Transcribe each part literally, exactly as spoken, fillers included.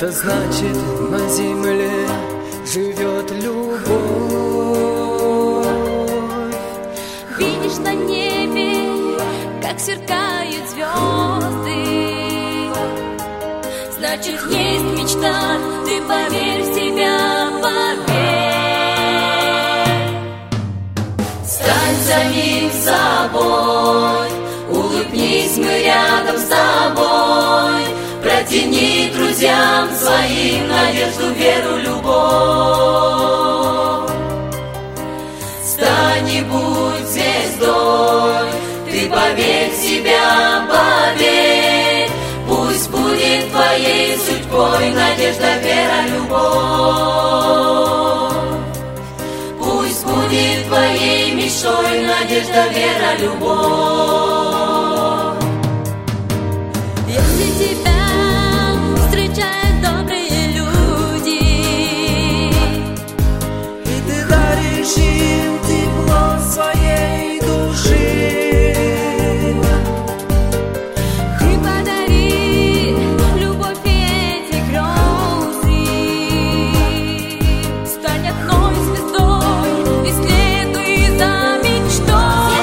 это значит, на земле живет любовь. Видишь на небе, как сверкают звезды, значит, есть мечта, ты поверь в себя, поверь. Стань самим собой, улыбнись, мы рядом с тобой. Протяни друзьям своим надежду, веру, любовь. Стань и будь звездой, ты поверь в себя, поверь. Пусть будет твоей судьбой надежда, вера, любовь. Пусть будет твоей мечтой надежда, вера, любовь. Если тебя встречают добрые люди, и ты даришь им тепло своей души, ты подари любовь и эти грозы. Стань одной звездой и следуй за мечтой.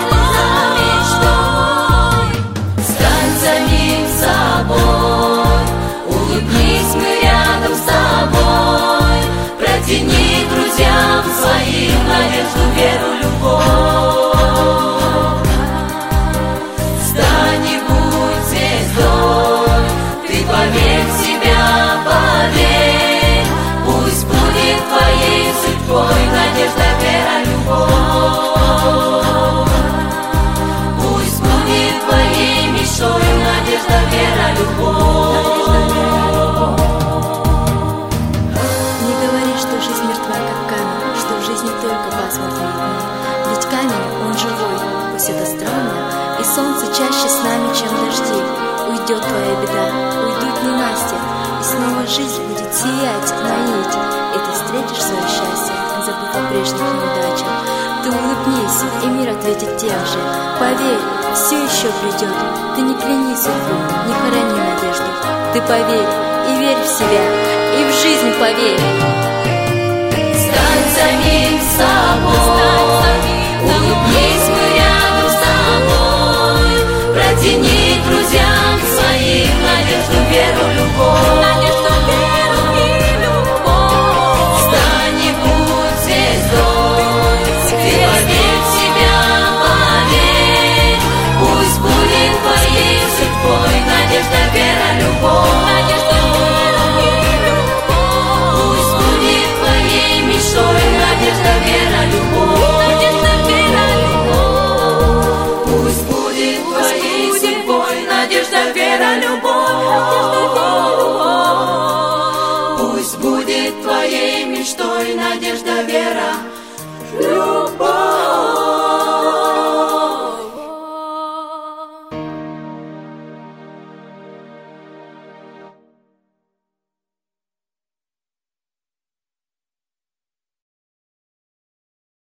Стань самим собой, улыбнись, мы рядом с тобой. Протяни друзьям своим надежду, веру, любовь. Стань и будь звездой, ты поверь в себя, поверь. Пусть будет твоей судьбой надежда, вера, любовь. Пусть будет твоей мечтой надежда, вера, любовь. Не говори, что жизнь мертва, как камень, что в жизни только пасмурные дни. Ведь камень, он живой, пусть это странно, и солнце чаще с нами, чем дожди. Уйдет твоя беда, уйдут ненастья, и снова жизнь будет сиять, манить. И ты встретишь свое счастье, забыв о прежних неудачах. Ты улыбнись, и мир ответит тем же. Поверь, все еще придет. Ты не кляни судьбу, не хорони надежду. Ты поверь и верь в себя, и в жизнь поверь. Стань самим собой, улыбнись, мы рядом с тобой. Протяни друзьям своим надежду, веру, любовь. Надежду, веру и любовь. Стань и будь звездой, ты поверь в себя, поверь. Пусть будет твоей судьбой надежда, вера, любовь. Надежда, вера и любовь. Пусть будет твоей мечтой надежда, вера, любовь. Надежда, вера, любовь. Пусть будет твоей судьбой надежда, вера, любовь. Пусть будет твоей мечтой надежда, вера, любовь.